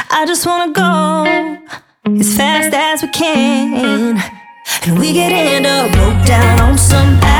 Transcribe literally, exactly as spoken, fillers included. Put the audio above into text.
I just wanna go as fast as we can, and we could end up broke down on some